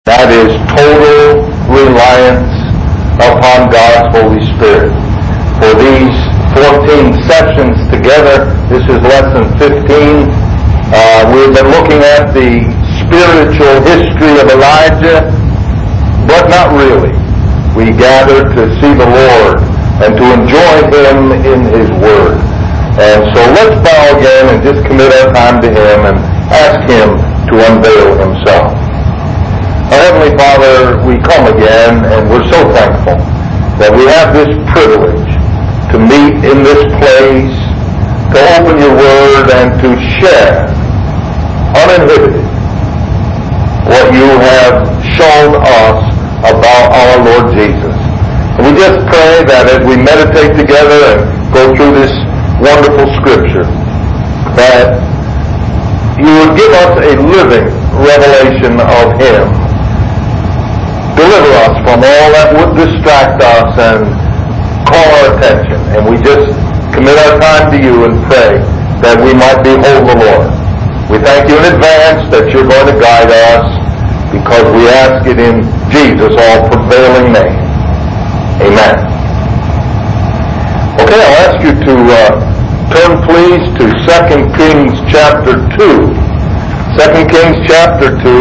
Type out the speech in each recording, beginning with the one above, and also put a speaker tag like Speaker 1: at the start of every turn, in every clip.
Speaker 1: That is total reliance upon God's Holy Spirit. For these 14 sessions together, this is lesson 15. We've been looking at the spiritual history of Elijah, but not really. We gather to see the Lord and to enjoy Him in His Word. And so let's bow again and just commit our time to Him and ask Him to unveil Himself. Our Heavenly Father, we come again, and we're so thankful that we have this privilege to meet in this place, to open your Word, and to share uninhibited what you have shown us about our Lord Jesus. And we just pray that as we meditate together and go through this wonderful Scripture, that you would give us a living revelation of Him. Deliver us from all that would distract us and call our attention. And we just commit our time to you and pray that we might behold the Lord. We thank you in advance that you're going to guide us, because we ask it in Jesus' all-prevailing name. Amen. Okay, I'll ask you to turn please to 2 Kings chapter 2. 2 Kings chapter 2.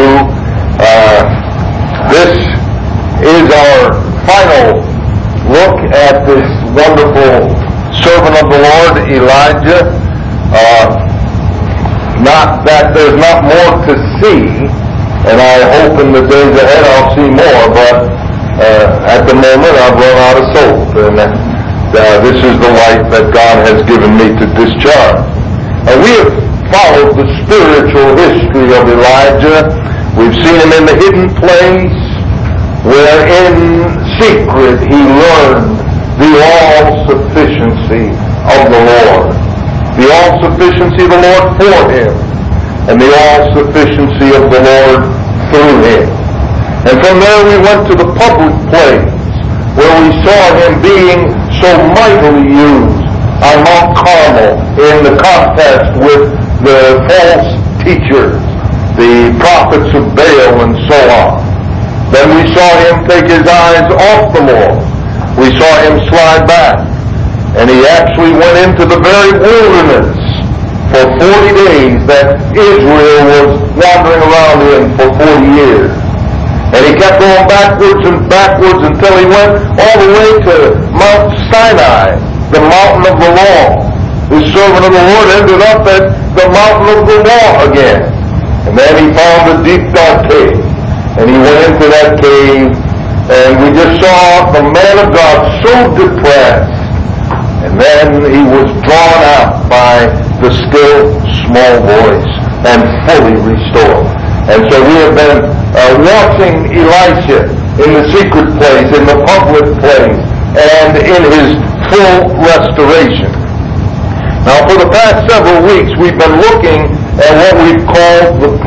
Speaker 1: This is our final look at this wonderful servant of the Lord, Elijah. Not that there's not more to see, and I hope in the days ahead I'll see more, but at the moment I've run out of soap, and this is the light that God has given me to discharge. We have followed the spiritual history of Elijah. We've seen him in the hidden place, where in secret he learned the all-sufficiency of the Lord. The all-sufficiency of the Lord for him, and the all-sufficiency of the Lord through him. And from there we went to the public place, where we saw him being so mightily used on Mount Carmel in the contest with the false teachers, the prophets of Baal and so on. Then we saw him take his eyes off the Lord. We saw him slide back. And he actually went into the very wilderness for 40 days that Israel was wandering around in for 40 years. And he kept going backwards and backwards until he went all the way to Mount Sinai, the mountain of the law. The servant of the Lord ended up at the mountain of the law again. And then he found a deep dark cave. And he went into that cave, and we just saw the man of God so depressed. And then he was drawn out by the still small voice and fully restored. And so we have been watching Elisha in the secret place, in the public place, and in his full restoration. Now for the past several weeks we've been looking at what we've called the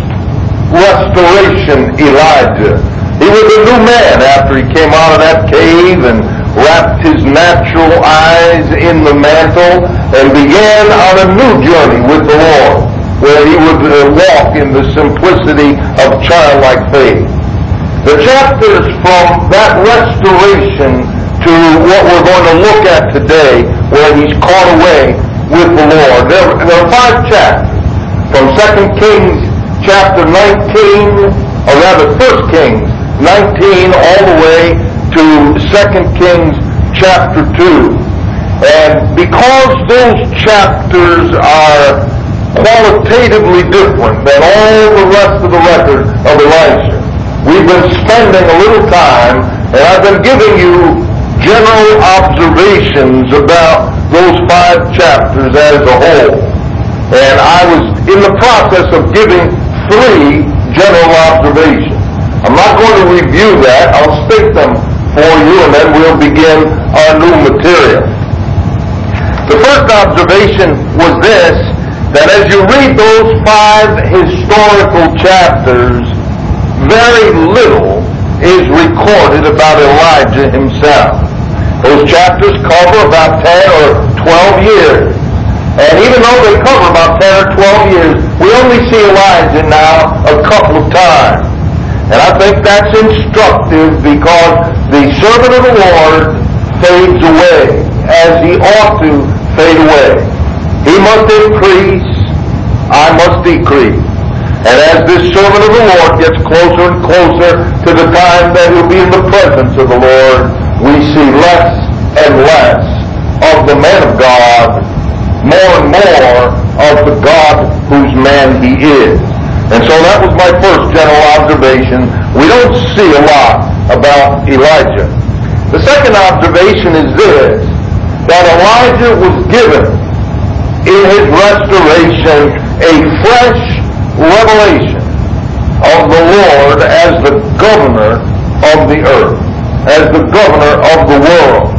Speaker 1: post-restoration Elijah. He was a new man after he came out of that cave and wrapped his natural eyes in the mantle and began on a new journey with the Lord, where he would walk in the simplicity of childlike faith. The chapters from that restoration to what we're going to look at today, where he's caught away with the Lord. There are 5 chapters, from 2 Kings chapter 19, or rather 1 Kings 19 all the way to 2 Kings chapter 2. And because those chapters are qualitatively different than all the rest of the record of Elisha, we've been spending a little time, and I've been giving you general observations about those 5 chapters as a whole. And I was in the process of giving 3 general observations. I'm not going to review that. I'll state them for you, and then we'll begin our new material. The first observation was this, that as you read those 5 historical chapters, very little is recorded about Elijah himself. Those chapters cover about 10 or 12 years. And even though they cover about 10 or 12 years, we only see Elijah now a couple of times. And I think that's instructive because the servant of the Lord fades away as he ought to fade away. He must increase, I must decrease. And as this servant of the Lord gets closer and closer to the time that he'll be in the presence of the Lord, we see less and less of the man of God, more and more of the God whose man he is. And so that was my first general observation. We don't see a lot about Elijah. The second observation is this, that Elijah was given in his restoration a fresh revelation of the Lord as the governor of the earth, as the governor of the world.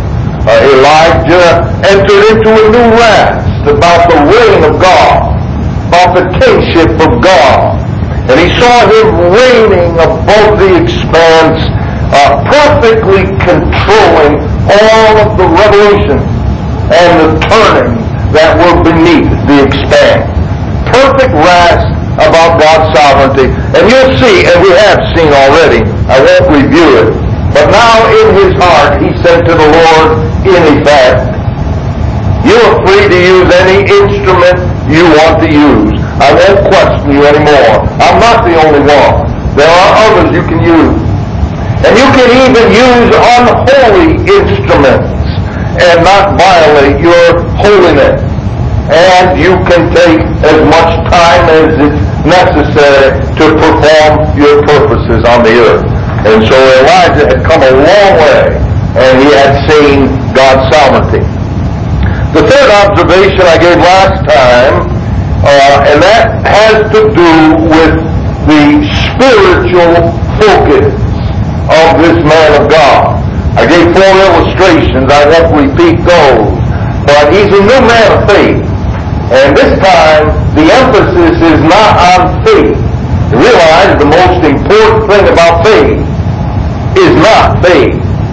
Speaker 1: Elijah entered into a new rest about the reign of God, about the kingship of God. And he saw him reigning above the expanse, perfectly controlling all of the revolutions and the turnings that were beneath the expanse. Perfect rest about God's sovereignty. And you'll see, and we have seen already, I won't review it, but now in his heart he said to the Lord, in effect, you are free to use any instrument you want to use. I won't question you anymore. I'm not the only one. There are others you can use. And you can even use unholy instruments and not violate your holiness. And you can take as much time as it's necessary to perform your purposes on the earth. And so Elijah had come a long way, and he had seen God's sovereignty. The third observation I gave last time, and that has to do with the spiritual focus of this man of God. I gave 4 illustrations. I won't repeat those. But he's a new man of faith. And this time, the emphasis is not on faith. You realize the most important thing about faith is not faith.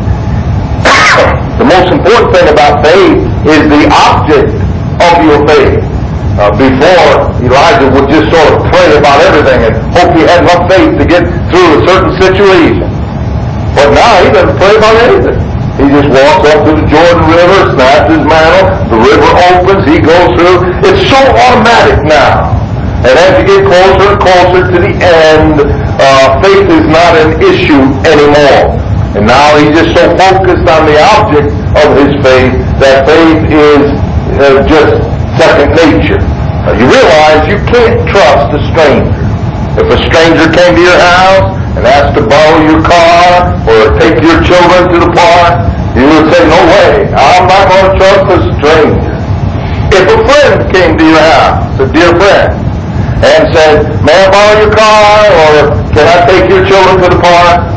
Speaker 1: The most important thing about faith is the object of your faith. Before, Elijah would just sort of pray about everything and hope he had enough faith to get through a certain situation. But now he doesn't pray about anything. He just walks up to the Jordan River, snaps his mantle, the river opens, he goes through. It's so automatic now. And as you get closer and closer to the end, faith is not an issue anymore. And now he's just so focused on the object of his faith that faith is just second nature. You realize you can't trust a stranger. If a stranger came to your house and asked to borrow your car or take your children to the park, you would say, no way, I'm not going to trust a stranger. If a friend came to your house, a dear friend, and said, may I borrow your car or can I take your children to the park?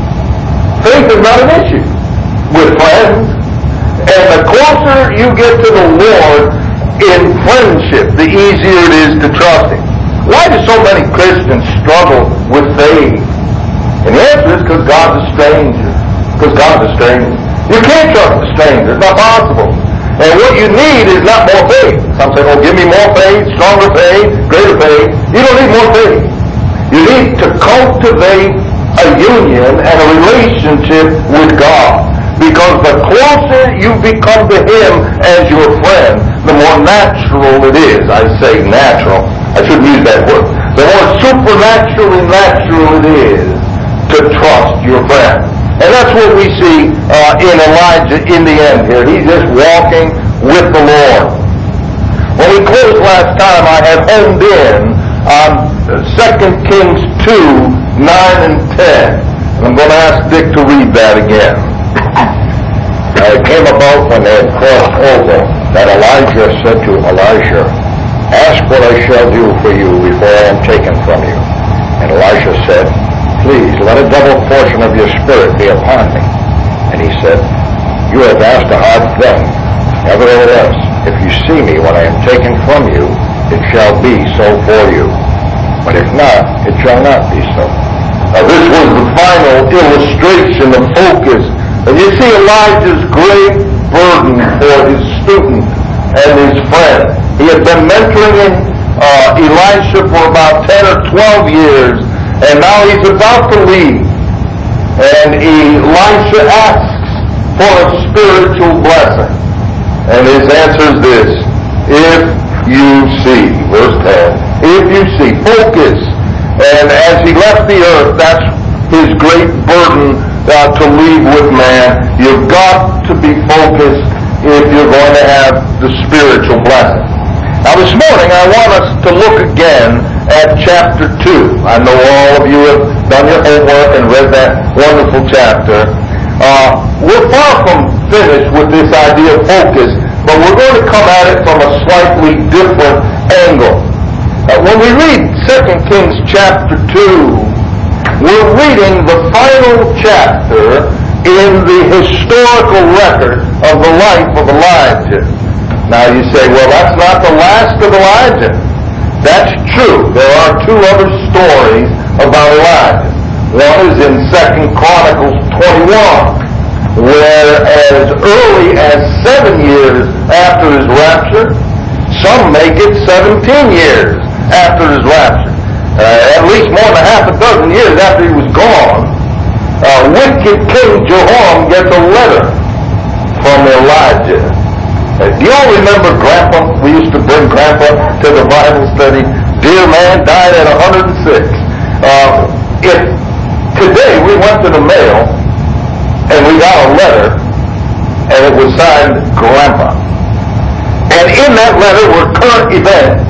Speaker 1: Faith is not an issue with friends. And the closer you get to the Lord in friendship, the easier it is to trust Him. Why do so many Christians struggle with faith? And the answer is because God's a stranger. Because God's a stranger. You can't trust a stranger. It's not possible. And what you need is not more faith. Some say, oh, give me more faith, stronger faith, greater faith. You don't need more faith. You need to cultivate a union and a relationship with God. Because the closer you become to Him as your friend, the more natural it is. I say natural. I shouldn't use that word. The more supernaturally natural it is to trust your friend. And that's what we see in Elijah in the end here. He's just walking with the Lord. When we closed last time, I had honed in on 2 Kings 2, 9 and 10. And I'm going to ask Dick to read that again.
Speaker 2: It came about when they had crossed over that Elijah said to Elisha, ask what I shall do for you before I am taken from you. And Elisha said, please, let a double portion of your spirit be upon me. And he said, you have asked a hard thing. Nevertheless, if you see me when I am taken from you, it shall be so for you. But if not, it shall not be so.
Speaker 1: Now this was the final illustration of focus. And you see Elijah's great burden for his student and his friend. He had been mentoring Elisha for about 10 or 12 years. And now he's about to leave. And Elisha asks for a spiritual blessing. And his answer is this: if you see, verse 10, if you see, focus. And as he left the earth, that's his great burden to leave with man. You've got to be focused if you're going to have the spiritual blessing. Now this morning I want us to look again at chapter 2. I know all of you have done your homework and read that wonderful chapter. We're far from finished with this idea of focus, but we're going to come at it from a slightly different angle. When we read 2 Kings chapter 2, we're reading the final chapter in the historical record of the life of Elijah. Now you say, well, that's not the last of Elijah. That's true. There are two other stories about Elijah. One is in 2 Chronicles 21, where as early as 7 years after his rapture, some make it 17 years after his rapture. At least more than half a dozen years after he was gone, wicked King Jehoram gets a letter from Elijah. Do you all remember Grandpa? We used to bring Grandpa to the Bible study. Dear man, died at 106. If today we went to the mail and we got a letter and it was signed Grandpa, and in that letter were current events,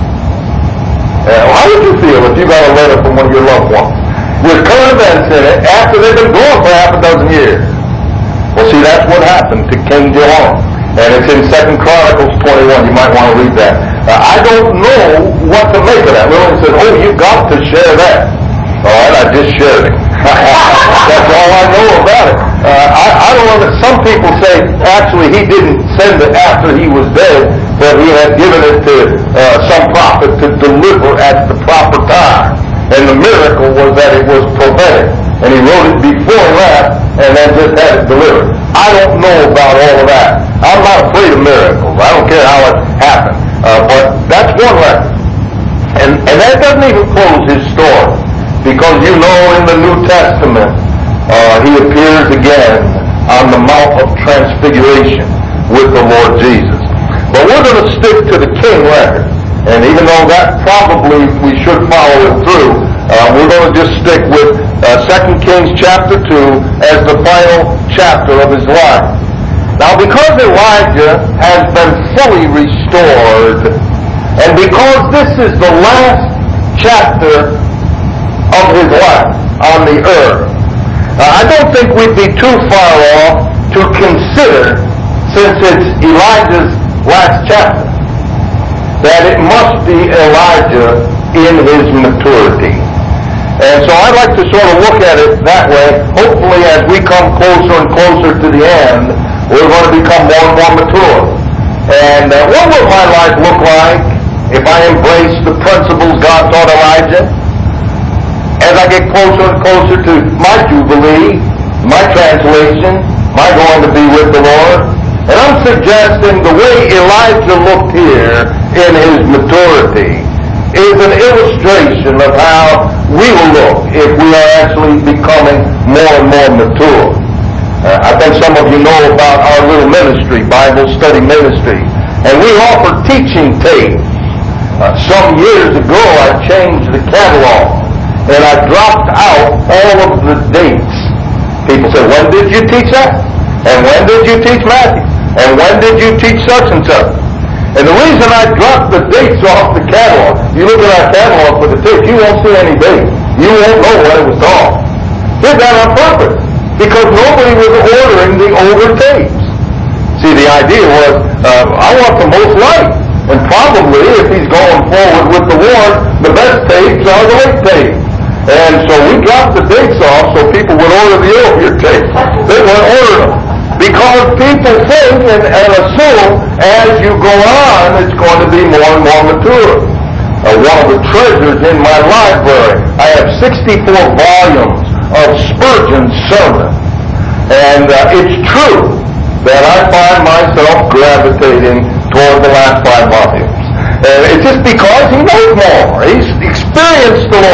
Speaker 1: how would you feel if you got a letter from one of your loved ones with current events in it after they've been gone for half a dozen years? Well, see, that's what happened to King Jehoram. And it's in 2 Chronicles 21. You might want to read that. I don't know what to make of that. Lillian said, oh, you got to share that. All right, I just shared it. That's all I know about it. I don't know that some people say, actually, he didn't send it after he was dead, but he had given it to some prophet to deliver at the proper time. And the miracle was that it was prophetic. And he wrote it before he left, and then just had it delivered. I don't know about all of that. I'm not afraid of miracles. I don't care how it happened. But that's one record. And that doesn't even close his story. Because you know in the New Testament, he appears again on the Mount of Transfiguration with the Lord Jesus. But we're going to stick to the king record. And even though that probably we should follow it through, we're going to just stick with 2 Kings chapter 2 as the final chapter of his life. Now because Elijah has been fully restored, and because this is the last chapter of his life on the earth, I don't think we'd be too far off to consider, since it's Elijah's last chapter, that it must be Elijah in his maturity. And so I'd like to sort of look at it that way. Hopefully as we come closer and closer to the end, we're going to become more and more mature. And what will my life look like if I embrace the principles God taught Elijah? As I get closer and closer to my Jubilee, my translation, my going to be with the Lord. And I'm suggesting the way Elijah looked here in his maturity is an illustration of how we will look if we are actually becoming more and more mature. I think some of you know about our little ministry, Bible study ministry, and we offer teaching tapes. Some years ago I changed the catalog and I dropped out all of the dates. People say, when did you teach that? And when did you teach Matthew? And when did you teach such and such? And the reason I dropped the dates off the catalog, you look at our catalog for the tape, you won't see any dates. You won't know when it was taught. Did that on purpose, because nobody was ordering the older tapes. See, the idea was, I want the most light. And probably, if he's going forward with the Lord, the best tapes are the late tapes. And so we dropped the dates off so people would order the earlier tapes. They wouldn't order them. Because people think and assume as you go on, it's going to be more and more mature. One of the treasures in my library, I have 64 volumes of Spurgeon's sermons. And it's true that I find myself gravitating toward the last 5 volumes. And it's just because he knows more. He's experienced the Lord.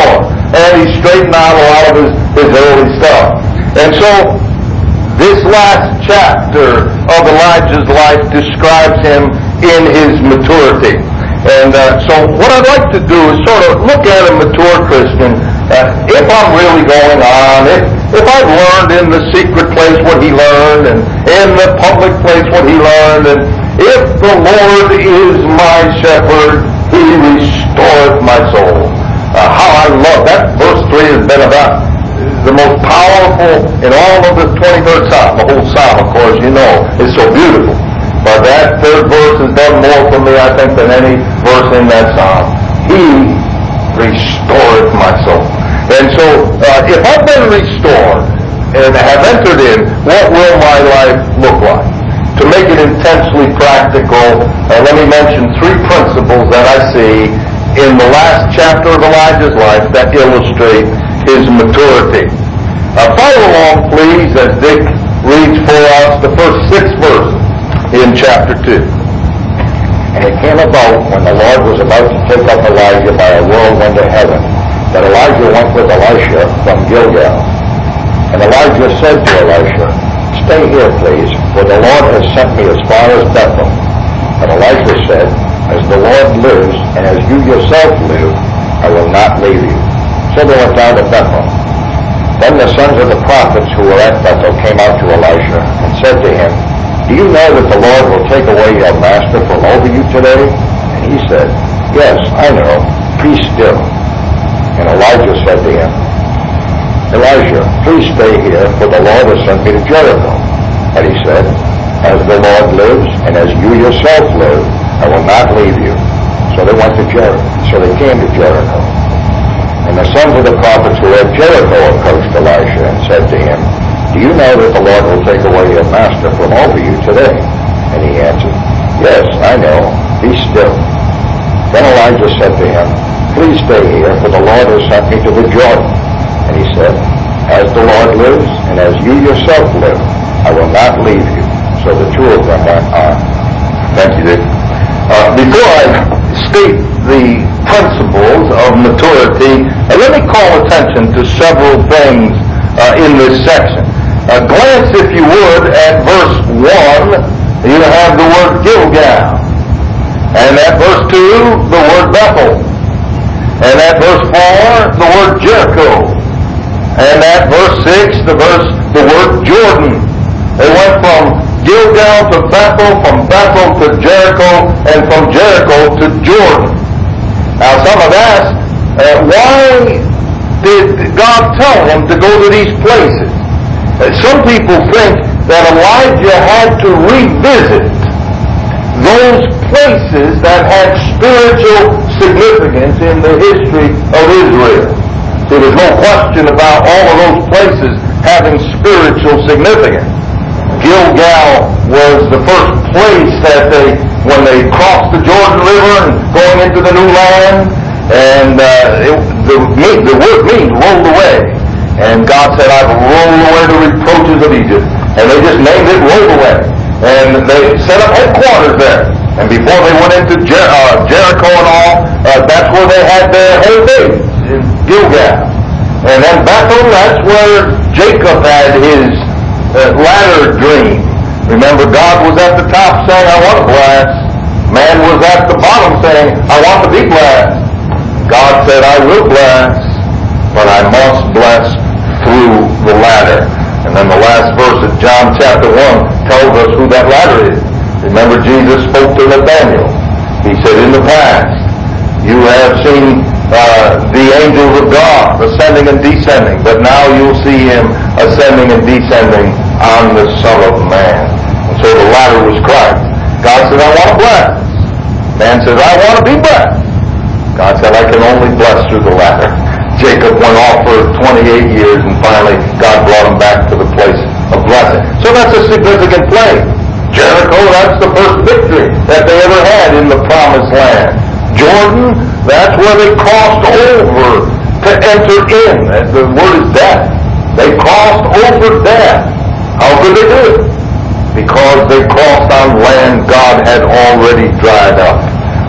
Speaker 1: and he straightened out a lot of his early stuff. And so, this last chapter of Elijah's life describes him in his maturity. And so what I'd like to do is sort of look at a mature Christian. If I'm really going on, if I've learned in the secret place what he learned, and in the public place what he learned, and if the Lord is my shepherd, he restoreth my soul. How I love that. Verse 3 has been about the most powerful in all of the 23rd Psalm. The whole Psalm, of course, you know, is so beautiful. But that third verse has done more for me, I think, than any verse in that Psalm. He restoreth my soul. And so, if I've been restored and have entered in, what will my life look like? To make it intensely practical, let me mention 3 principles that I see in the last chapter of Elijah's life that illustrate his maturity. Follow along, please, as Dick reads for us the first 6 verses in chapter 2.
Speaker 2: And it came about, when the Lord was about to take up Elijah by a whirlwind to heaven, that Elijah went with Elisha from Gilgal. And Elijah said to Elisha, "Stay here, please, for the Lord has sent me as far as Bethel." But Elisha said, "As the Lord lives, and as you yourself live, I will not leave you." So they went down to Bethel. Then the sons of the prophets who were at Bethel came out to Elisha and said to him, "Do you know that the Lord will take away your master from over you today?" And he said, "Yes, I know. Be still." And Elijah said to him, "Elisha, please stay here, for the Lord has sent me to Jericho." But he said, "As the Lord lives, and as you yourself live, I will not leave you." So they went to Jericho. So they came to Jericho. And the sons of the prophets who were at Jericho approached Elisha and said to him, "Do you know that the Lord will take away your master from over you today?" And he answered, "Yes, I know. Be still." Then Elijah said to him, "Please stay here, for the Lord has sent me to the Jordan." And he said, "As the Lord lives, and as you yourself live, I will not leave you." So the 2 of them went on.
Speaker 1: Thank you, Dick. Before I state the principles of maturity, let me call attention to several things in this section. Glance, if you would, at verse 1. You have the word Gilgal. And at verse 2, the word Bethel. And at verse 4, the word Jericho. And at verse 6, the word Jordan. They went from Gilgal to Bethel, from Bethel to Jericho, and from Jericho to Jordan. Now some have asked, why did God tell him to go to these places? Some people think that Elijah had to revisit those places that had spiritual significance in the history of Israel. So there's no question about all of those places having spiritual significance. Gilgal was the first place that when they crossed the Jordan River and going into the new land, and the word means rolled away. And God said, "I've rolled away the reproaches of Egypt." And they just named it rolled away. And they set up headquarters there. And before they went into Jericho and all, that's where they had their whole base, in Gilgal. And then Bethel, that's where Jacob had his ladder dream. Remember, God was at the top saying, "I want to bless." Man was at the bottom saying, "I want to be blessed." God said, "I will bless, but I must bless through the ladder." And then the last verse of John chapter 1 tells us who that ladder is. Remember, Jesus spoke to Nathanael. He said, "In the past, you have seen the angels of God ascending and descending, but now you'll see him ascending and descending on the Son of Man." And so the ladder was Christ. God said, "I want to bless." Man says, "I want to be blessed." God said, "I can only bless through the ladder." Jacob went off for 28 years, and finally God brought him back to the place of blessing. So that's a significant place. Jericho, that's the first victory that they ever had in the promised land. Jordan, that's where they crossed over to enter in. The word is death. They crossed over death. How could they do it? Because they crossed on land God had already dried up.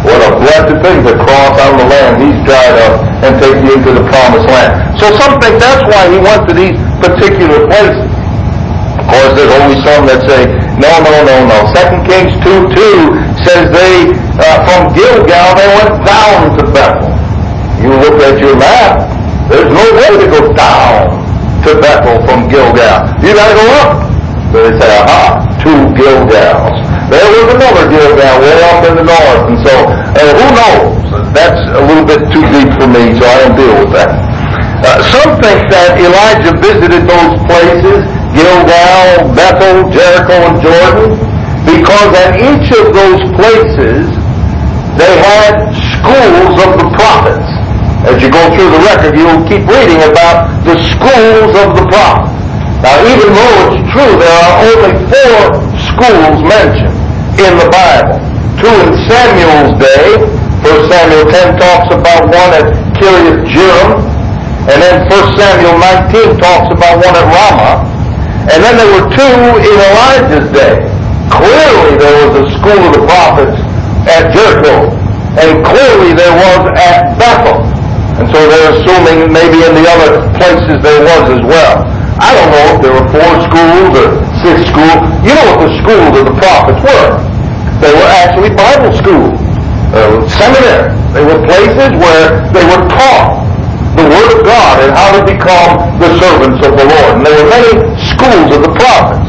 Speaker 1: What a blessed thing to cross on the land he's dried up and take you into the promised land. So some think that's why he went to these particular places. Of course, there's always some that say, no. 2 Kings 2:2 says they, from Gilgal, they went down to Bethel. You look at your map, there's no way to go down to Bethel from Gilgal. You got to go up. So they say, 2 Gilgals. There was another Gilgal way up in the north. And so, who knows? That's a little bit too deep for me, so I don't deal with that. Some think that Elijah visited those places, Gilgal, Bethel, Jericho, and Jordan, because at each of those places they had schools of the prophets. As you go through the record, you'll keep reading about the schools of the prophets. Now, even though it's true there are only 4 schools mentioned in the Bible, 2 in Samuel's day. 1 Samuel 10 talks about one at Kiriath Jearim, and then 1 Samuel 19 talks about one at Ramah, and then there were 2 in Elijah's day. Clearly there was a school of the prophets at Jericho, and clearly there was at Bethel. And so they're assuming maybe in the other places there was as well. I don't know if there were 4 schools or 6 schools. You know what the schools of the prophets were. They were actually Bible schools, seminaries. They were places where they were taught the Word of God and how to become the servants of the Lord. And there were many schools of the prophets.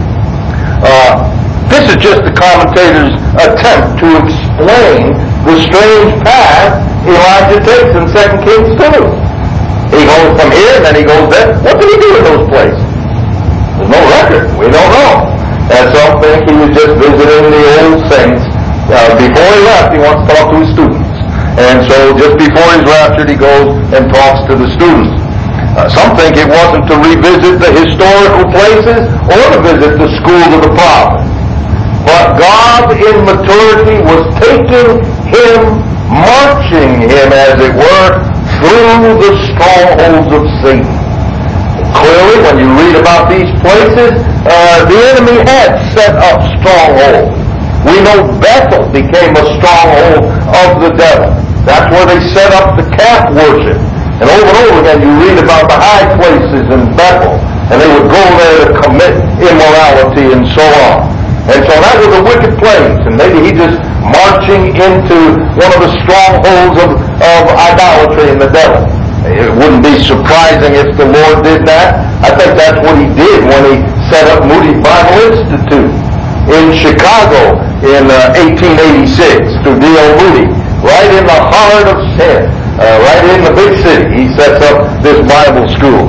Speaker 1: This is just the commentator's attempt to explain the strange path Elijah takes in 2 Kings 2. He goes from here and then he goes there. What did he do in those places? There's no record. We don't know. And some think he was just visiting the old saints. Before he left, he wants to talk to his students. And so just before he's raptured, he goes and talks to the students. Some think it wasn't to revisit the historical places or to visit the schools of the prophets. But God in maturity was taking him, marching him, as it were, through the strongholds of Satan. Clearly, when you read about these places, the enemy had set up strongholds. We know Bethel became a stronghold of the devil. That's where they set up the calf worship. And over again, you read about the high places in Bethel, and they would go there to commit immorality and so on. And so that was a wicked place, and maybe he just marching into one of the strongholds of idolatry in the devil. It wouldn't be surprising if the Lord did that. I think that's what he did when he set up Moody Bible Institute in Chicago in 1886 to D.L. Moody, right in the heart of sin, right in the big city. He sets up this Bible school.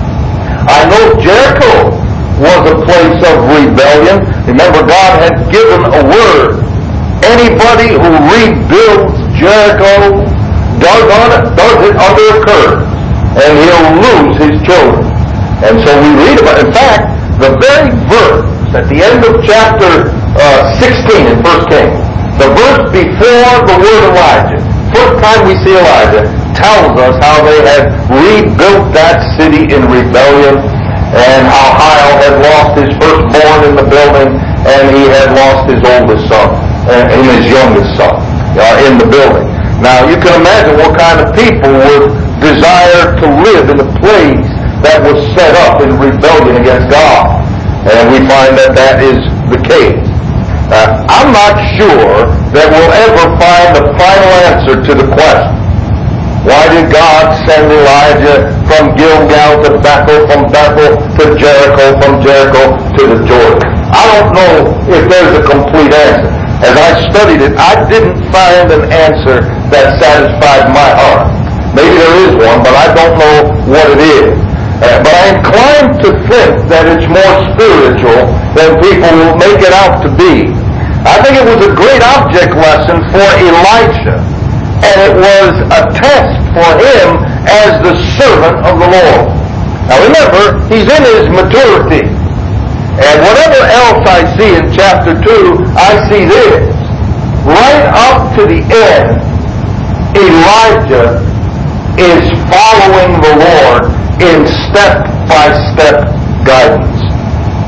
Speaker 1: I know Jericho was a place of rebellion. Remember, God had given a word. Anybody who rebuilds Jericho does it under a curse, and he'll lose his children. And so we read about it. In fact, the very verse at the end of chapter 16 in 1 Kings, the verse before the word Elijah, first time we see Elijah, tells us how they had rebuilt that city in rebellion, and how Hiel had lost his firstborn in the building, and he had lost his oldest son, and his youngest son in the building. Now, you can imagine what kind of people would desire to live in a place that was set up in rebellion against God. And we find that that is the case. I'm not sure that we'll ever find a final answer to the question, why did God send Elijah from Gilgal to Bethel, from Bethel to Jericho, from Jericho to the Jordan? I don't know if there's a complete answer. As I studied it, I didn't find an answer that satisfied my heart. Maybe there is one, but I don't know what it is. But I'm inclined to think that it's more spiritual than people will make it out to be. I think it was a great object lesson for Elisha, and it was a test for him as the servant of the Lord. Now remember, he's in his maturity. And whatever else I see in chapter 2, I see this. Right up to the end, Elijah is following the Lord in step-by-step guidance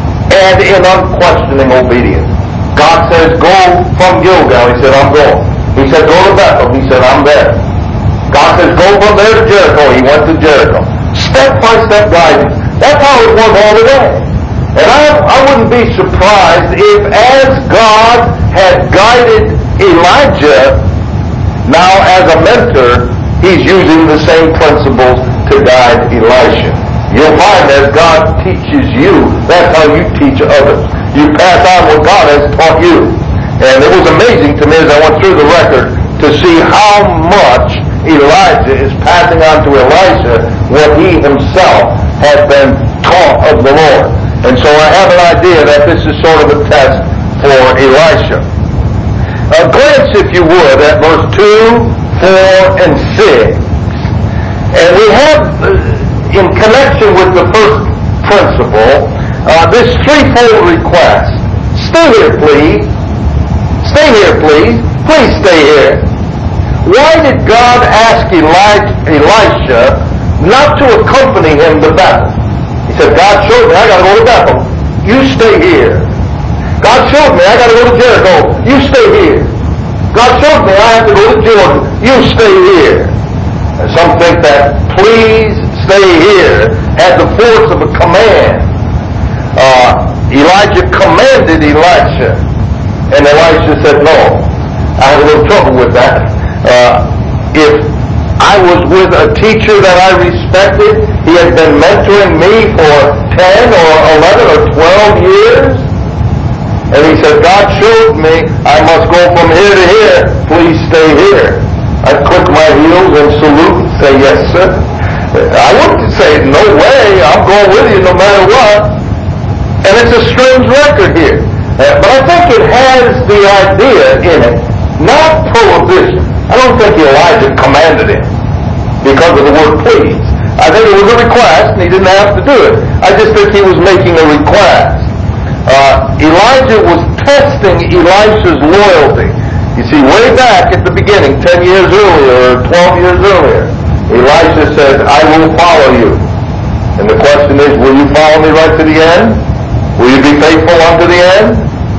Speaker 1: and in unquestioning obedience. God says, go from Gilgal. He said, I'm going. He said, go to Bethel. He said, I'm there. God says, go from there to Jericho. He went to Jericho. Step-by-step guidance. That's how it was all the way. And I wouldn't be surprised if, as God had guided Elijah, now as a mentor, he's using the same principles to guide Elisha. You'll find as God teaches you, that's how you teach others. You pass on what God has taught you. And it was amazing to me as I went through the record to see how much Elijah is passing on to Elisha what he himself had been taught of the Lord. And so I have an idea that this is sort of a test for Elisha. Glance, if you would, at verse 2, 4, and 6. And we have, in connection with the first principle, this threefold request. Stay here, please. Stay here, please. Please stay here. Why did God ask Elisha not to accompany him to Bethel? He said, God showed me I got to go to Bethel. You stay here. God showed me I got to go to Jericho. You stay here. God showed me I have to go to Jordan. You stay here. And some think that please stay here had the force of a command. Elijah commanded Elisha. And Elisha said, no. I have a little trouble with that. If I was with a teacher that I respected, he had been mentoring me for 10 or 11 or 12 years, and he said, God showed me I must go from here to here. Please stay here. I'd click my heels and salute and say, yes, sir. I wouldn't say, no way, I'm going with you no matter what. And it's a strange record here. But I think it has the idea in it, not prohibition. I don't think Elijah commanded him because of the word please. I think it was a request and he didn't have to do it. I just think he was making a request. Elijah was testing Elisha's loyalty. You see, way back at the beginning, 10 years earlier or 12 years earlier, Elisha said, I will follow you. And the question is, will you follow me right to the end? Will you be faithful unto the end?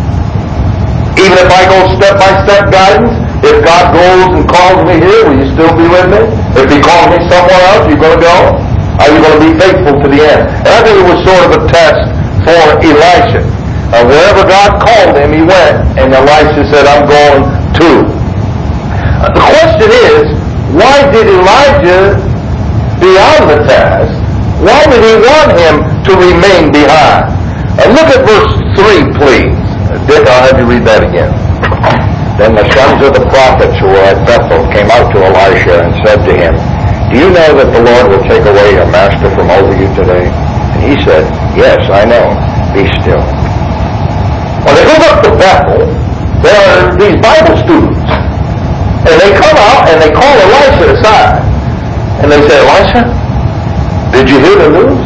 Speaker 1: Even if I go step-by-step guidance, if God goes and calls me here, will you still be with me? If he calls me somewhere else, are you going to go? Are you going to be faithful to the end? And I think it was sort of a test for Elisha. Wherever God called him, he went. And Elisha said, I'm going too. The question is, why did Elijah, beyond the task, why did he want him to remain behind? Look at verse 3, please. Dick, I'll have you read that again.
Speaker 2: Then the sons of the prophets who were at Bethel came out to Elisha and said to him, do you know that the Lord will take away your master from over you today? And he said, yes, I know. Be still.
Speaker 1: When they go up to Bethel, there are these Bible students. And they come out and they call Elisha aside. And they say, Elisha, did you hear the news?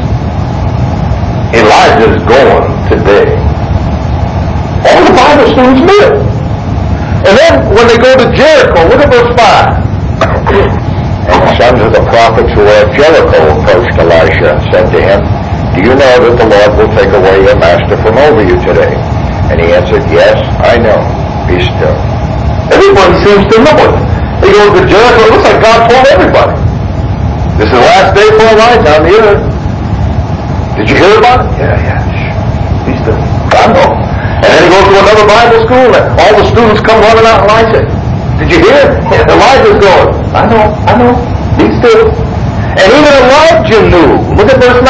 Speaker 1: Elijah's going today. All the Bible students knew it. And then when they go to Jericho, look at verse 5.
Speaker 2: And the sons of the prophets who were at Jericho approached Elisha and said to him, do you know that the Lord will take away your master from over you today? And he answered, yes, I know. Be still.
Speaker 1: Everybody seems to know it. They go to Jericho, it looks like God told everybody. This is the last day for Elijah on the earth. Did you hear about it? Yeah. Shh. Be still. I know. And then he goes to another Bible school and all the students come running out and Elisha. Did you hear? Elijah's going. I know. Be still. And even Elijah knew. Look at verse 9.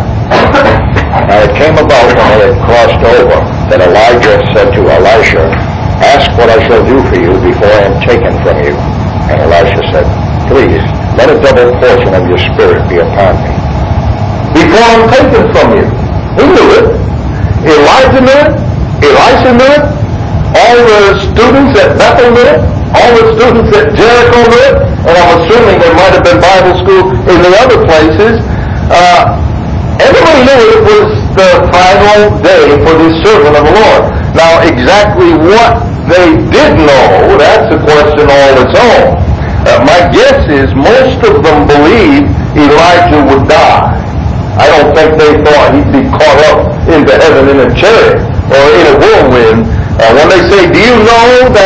Speaker 2: Now it came about when they had crossed over that Elijah said to Elisha, ask what I shall do for you before I am taken from you. And Elisha said, please, let a double portion of your spirit be upon me.
Speaker 1: Before I'm taken from you. He knew it. Elijah knew it. Elisha knew it. All the students at Bethel knew it. All the students at Jericho knew it. And I'm assuming there might have been Bible school in the other places. Everybody knew it was the final day for this servant of the Lord. Now, exactly what they did know, that's a question all its own. My guess is most of them believed Elijah would die. I don't think they thought he'd be caught up into heaven in a chariot or in a whirlwind. When they say, do you know that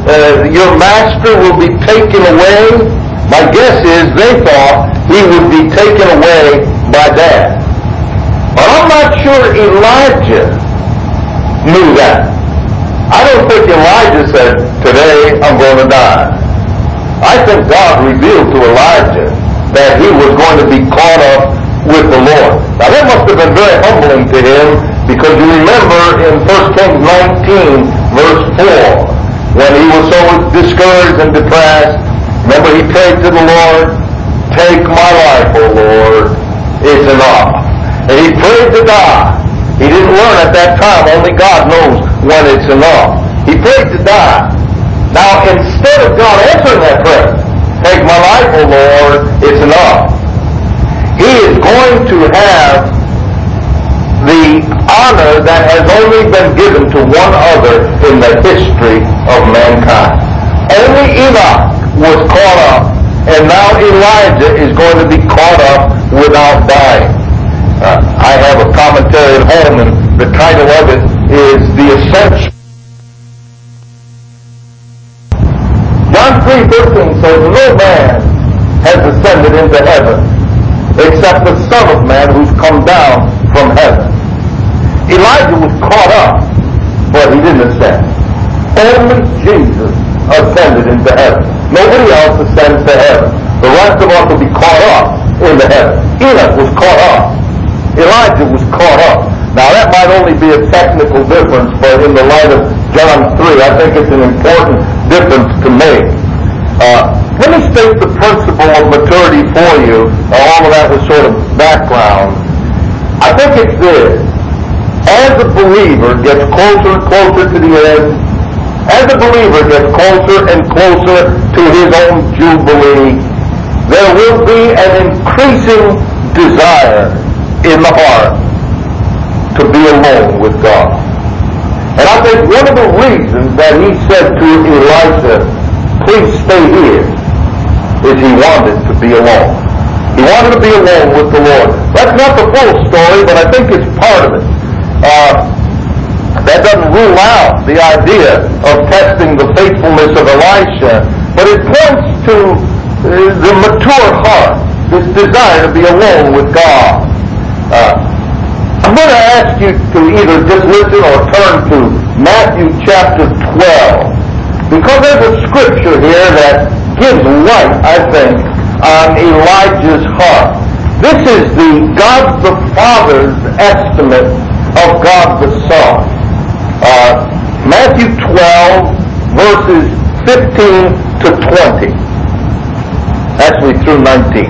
Speaker 1: your master will be taken away. My guess is they thought he would be taken away by death. But I'm not sure Elijah knew that. I don't think Elijah said, today I'm going to die. I think God revealed to Elijah that he was going to be caught up with the Lord. Now that must have been very humbling to him, because you remember in 1 Kings 19 verse 4, when he was so discouraged and depressed, remember he prayed to the Lord, take my life, O Lord, it's enough. And he prayed to die. He didn't learn at that time, only God knows when it's enough. He prayed to die. Now instead of God answering that prayer, take my life, O Lord, it's enough, he is going to have the honor that has only been given to one other in the history of mankind. Only Enoch was caught up, and now Elijah is going to be caught up without dying. I have a commentary at home, and the title of it is The Ascension. John 3:13 says, no man has ascended into heaven except the Son of Man who's come down from heaven. Elijah was caught up, but he didn't ascend. Only Jesus ascended into heaven. Nobody else ascends to heaven. The rest of us will be caught up into heaven. Enoch was caught up. Elijah was caught up. Now that might only be a technical difference, but in the light of John 3, I think it's an important difference to make. Let me state the principle of maturity for you. All of that was sort of background. I think it's this. As a believer gets closer and closer to the end, as a believer gets closer and closer to his own jubilee, there will be an increasing desire in the heart to be alone with God. And I think one of the reasons that he said to Elisha, please stay here, is he wanted to be alone. He wanted to be alone with the Lord. That's not the full story, but I think it's part of it. That doesn't rule out the idea of testing the faithfulness of Elisha, but it points to the mature heart, this desire to be alone with God. I'm going to ask you to either just listen or turn to Matthew chapter 12, because there's a scripture here that gives light, I think, on Elijah's heart. This is God the Father's estimate of God the Son. Matthew 12, verses 15 to 20. Actually through 19.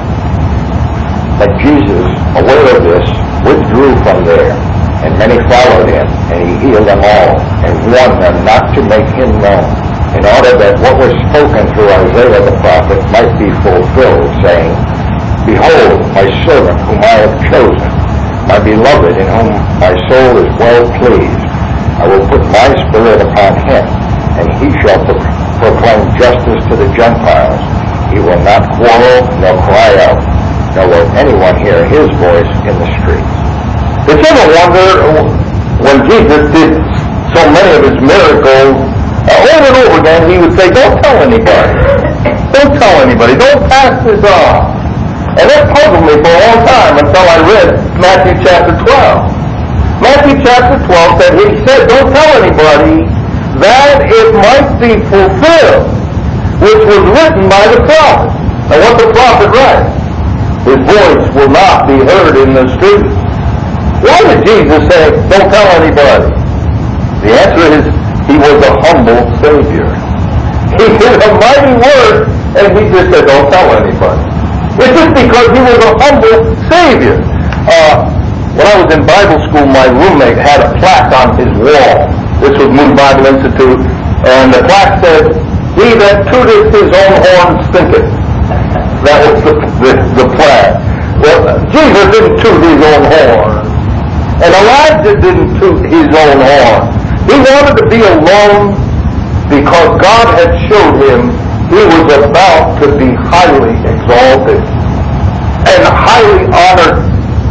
Speaker 2: But Jesus, aware of this, withdrew from there, and many followed him, and he healed them all, and warned them not to make him known, in order that what was spoken through Isaiah the prophet might be fulfilled, saying, Behold, my servant whom I have chosen, my beloved in whom my soul is well pleased. I will put my spirit upon him, and he shall proclaim justice to the Gentiles. He will not quarrel nor cry out, nor will anyone hear his voice in the streets.
Speaker 1: Did you ever wonder, when Jesus did so many of his miracles, over and over again he would say, don't tell anybody. Don't tell anybody. Don't pass this on. And that puzzled me for a long time until I read Matthew chapter 12. Matthew chapter 12 said, he said, don't tell anybody, that it might be fulfilled, which was written by the prophet. And what the prophet writes? His voice will not be heard in the streets. Why did Jesus say, don't tell anybody? The answer is, he was a humble Savior. He did a mighty work, and he just said, don't tell anybody. It's just because he was a humble Savior. When I was in Bible school, my roommate had a plaque on his wall. This was Moody Bible Institute, and the plaque said, he that tooteth his own horn stinketh. That was the plaque. Well, Jesus didn't toot his own horn, and Elijah didn't toot his own horn. He wanted to be alone because God had showed him he was about to be highly exalted and highly honored.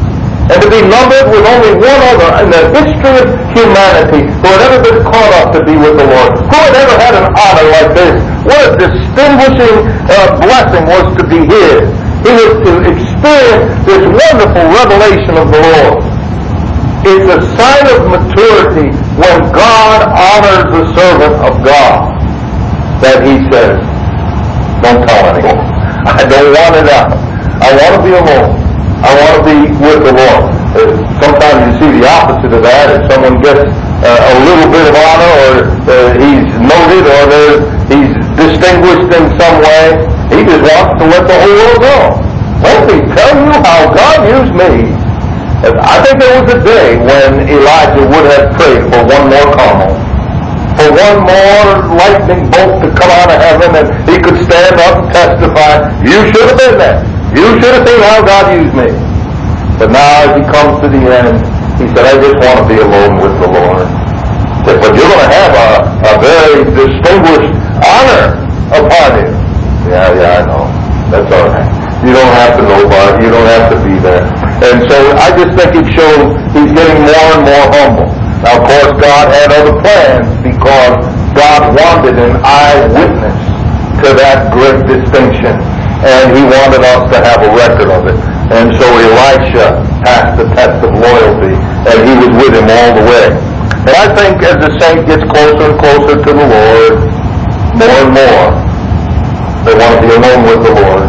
Speaker 1: and to be numbered with only one other in the history of humanity who had ever been caught up to be with the Lord, who had ever had an honor like this. What a distinguishing blessing was to be his. He was to experience this wonderful revelation of the Lord. It's a sign of maturity when God honors the servant of God that he says, don't tell anyone. I don't want it out. I want to be alone. I want to be with the Lord. Sometimes you see the opposite of that. If someone gets a little bit of honor, or he's noted, or he's distinguished in some way, he just wants to let the whole world know. Let me tell you how God used me. I think there was a day when Elijah would have prayed for one more Carmel, for one more lightning bolt to come out of heaven, and he could stand up and testify, you should have been there. You should have seen how God used me. But now as he comes to the end, he said, I just want to be alone with the Lord. He said, but you're going to have a very distinguished honor upon you. Yeah, I know. That's all right. You don't have to know about it. You don't have to be there. And so I just think it shows he's getting more and more humble. Now, of course, God had other plans because God wanted an eyewitness to that great distinction. And he wanted us to have a record of it. And so Elisha passed the test of loyalty, and he was with him all the way. And I think as the saint gets closer and closer to the Lord, more and more, they want to be alone with the Lord.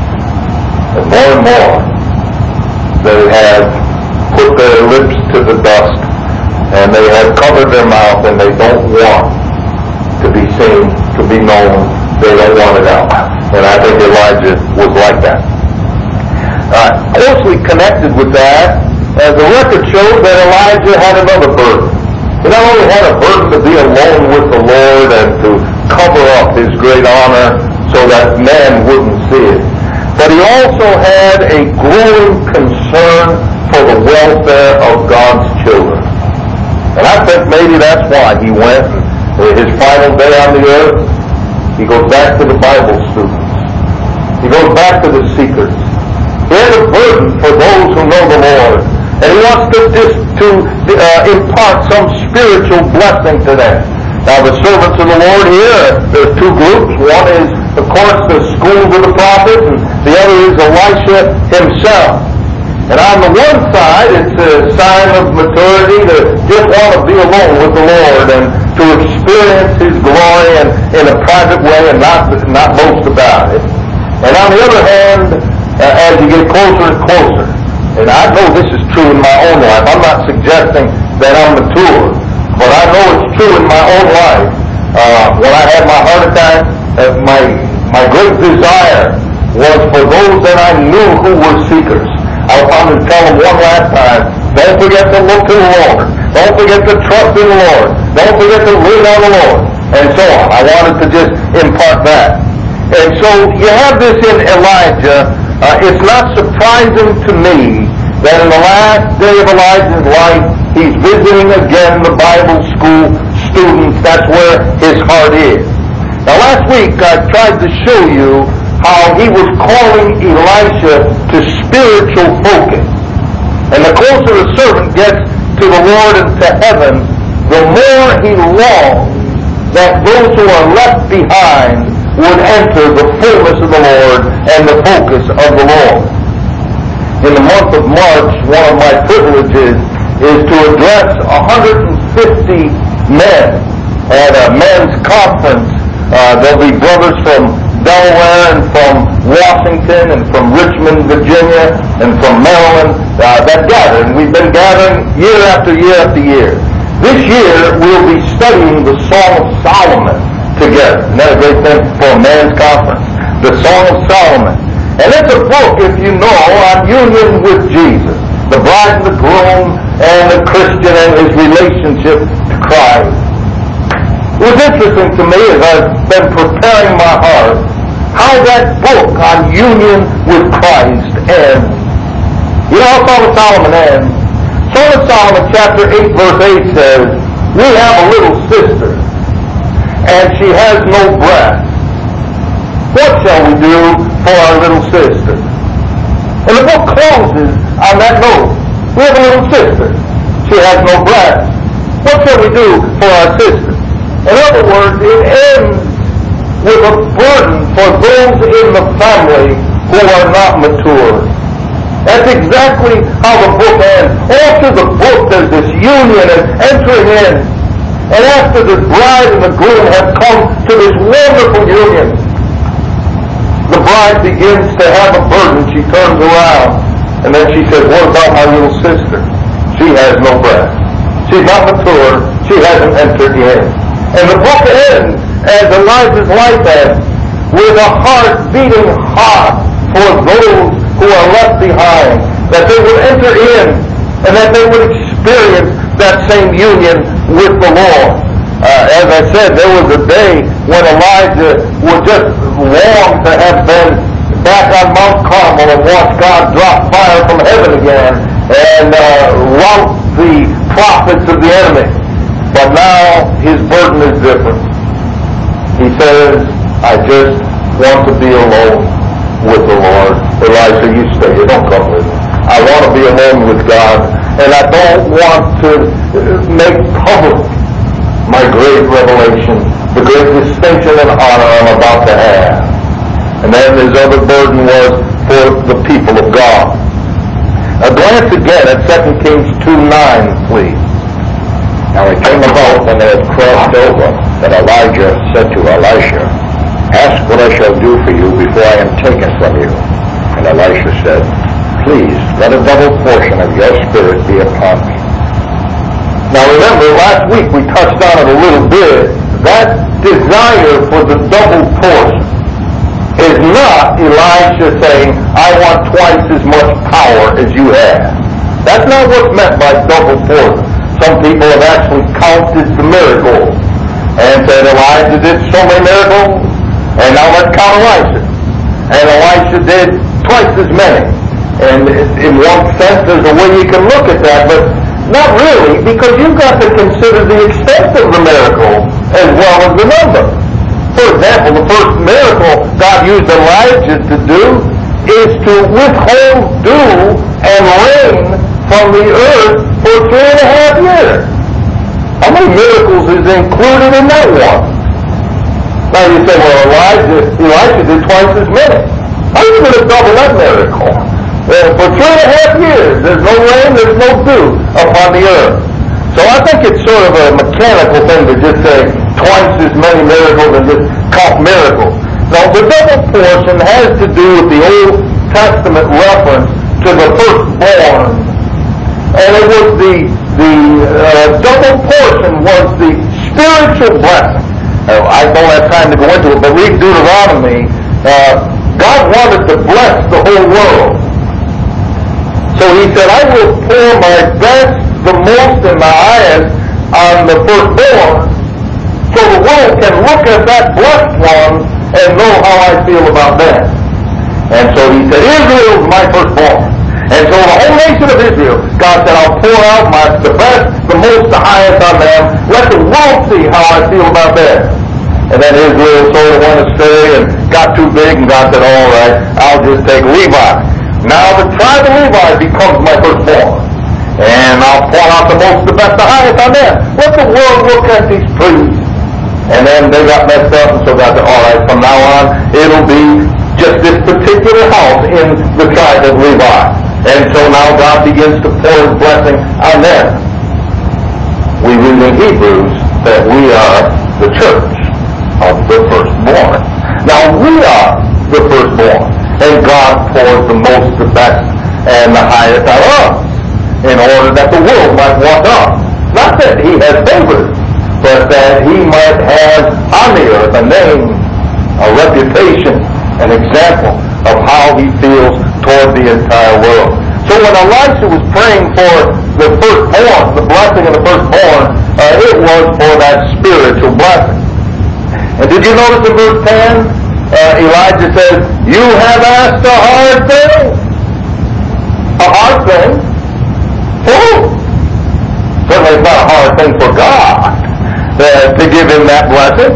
Speaker 1: And more, they have put their lips to the dust, and they have covered their mouth, and they don't want to be seen, to be known. They don't want it out. And I think Elijah was like that. Closely connected with that, the record shows that Elijah had another burden. He not only had a burden to be alone with the Lord and to cover up his great honor so that man wouldn't see it, but he also had a growing concern for the welfare of God's children. And I think maybe that's why he went, his final day on the earth, he goes back to the Bible students. He goes back to the seekers. He had a burden for those who know the Lord. And he wants to impart some spiritual blessing to them. Now the servants of the Lord here, there's two groups. One is, of course, the schools of the prophets, and the other is Elisha himself. And on the one side, it's a sign of maturity to just want to be alone with the Lord and to experience his glory and in a private way and not boast about it. And on the other hand, as you get closer and closer, and I know this is true in my own life. I'm not suggesting that I'm mature, but I know it's true in my own life. When I had my heart attack, my great desire was for those that I knew who were seekers. I wanted to tell them one last time, don't forget to look to the Lord. Don't forget to trust in the Lord. Don't forget to lean on the Lord. And so on. I wanted to just impart that. And so you have this in Elijah. It's not surprising to me that in the last day of Elijah's life, he's visiting again the Bible school students. That's where his heart is. Now last week I tried to show you how he was calling Elisha to spiritual focus. And the closer the servant gets to the Lord and to heaven, the more he longs that those who are left behind would enter the fullness of the Lord and the focus of the Lord. In the month of March, one of my privileges is to address 150 men at a men's conference. There'll be brothers from Delaware and from Washington and from Richmond, Virginia and from Maryland that gather. And we've been gathering year after year after year. This year we'll be studying the Song of Solomon together. Isn't that a great thing for a man's conference? The Song of Solomon. And it's a book, if you know, on union with Jesus, the bride and the groom and the Christian and his relationship to Christ. It was interesting to me as I've been preparing my heart how that book on union with Christ ends. You know how Song of Solomon ends? Song of Solomon chapter 8 verse 8 says, we have a little sister and she has no breast. What shall we do for our little sister? And the book closes on that note. We have a little sister. She has no breast. What shall we do for our sister? In other words, it ends with a burden for those in the family who are not mature. That's exactly how the book ends. All through the book there's this union and entering in. And after the bride and the groom have come to this wonderful union, the bride begins to have a burden. She turns around and then she says, what about my little sister? She has no breast. She's not mature. She hasn't entered in. And the book ends as Elijah's life ends, with a heart beating hard for those who are left behind, that they would enter in and that they would experience that same union with the Lord. As I said, there was a day when Elijah would just long to have been back on Mount Carmel and watch God drop fire from heaven again and rout the prophets of the enemy. But now his burden is different. He says, I just want to be alone with the Lord. Elijah, you stay. You don't come with me. I want to be alone with God, and I don't want to make public my great revelation, the great distinction and honor I'm about to have. And then his other burden was for the people of God. Now glance again at 2 Kings 2:9, please.
Speaker 2: Now it came about when they had crossed over that Elijah said to Elisha, ask what I shall do for you before I am taken from you. And Elisha said, please, let a double portion of your spirit be upon me.
Speaker 1: Now remember, last week we touched on it a little bit. That desire for the double portion is not Elisha saying, I want twice as much power as you have. That's not what's meant by double portion. Some people have actually counted the miracles and said Elijah did so many miracles, and now let's count Elisha. And Elisha did twice as many. And in one sense, there's a way you can look at that, but not really, because you've got to consider the extent of the miracle as well as the number. For example, the first miracle God used Elijah to do is to withhold dew and rain from the earth for 3.5 years. How many miracles is included in that one? Now you say, well, Elijah did twice as many. How are you going to double that miracle? Well, for 3.5 years, there's no rain, there's no dew upon the earth. So I think it's sort of a mechanical thing to just say twice as many miracles and just count miracles. Now, the double portion has to do with the Old Testament reference to the firstborn. And it was the double portion was the spiritual blessing. I don't have time to go into it, but read Deuteronomy. God wanted to bless the whole world. So he said, I will pour my best, the most, and the highest on the firstborn, so the world can look at that blessed one and know how I feel about them. And so he said, Israel is my firstborn. And so the whole nation of Israel, God said, I'll pour out the best, the most, the highest on them. Let the world see how I feel about them. And then Israel sort of went astray and got too big, and God said, all right, I'll just take Levi. Now the tribe of Levi becomes my firstborn. And I'll pour out the most, the best, the highest on them. Let the world look at these priests. And then they got messed up, and so God said, all right, from now on, it'll be just this particular house in the tribe of Levi. And so now God begins to pour his blessing on them. We read in Hebrews that we are the church of the firstborn. Now we are the firstborn, and God pours the most, the best, and the highest on us in order that the world might walk up. Not that he has favors, but that he might have on the earth a name, a reputation, an example of how he feels toward the entire world. So when Elisha was praying for the firstborn, the blessing of the firstborn, it was for that spiritual blessing. And did you notice in verse 10, Elijah says, you have asked a hard thing. A hard thing? For who? Certainly it's not a hard thing for God to give him that blessing.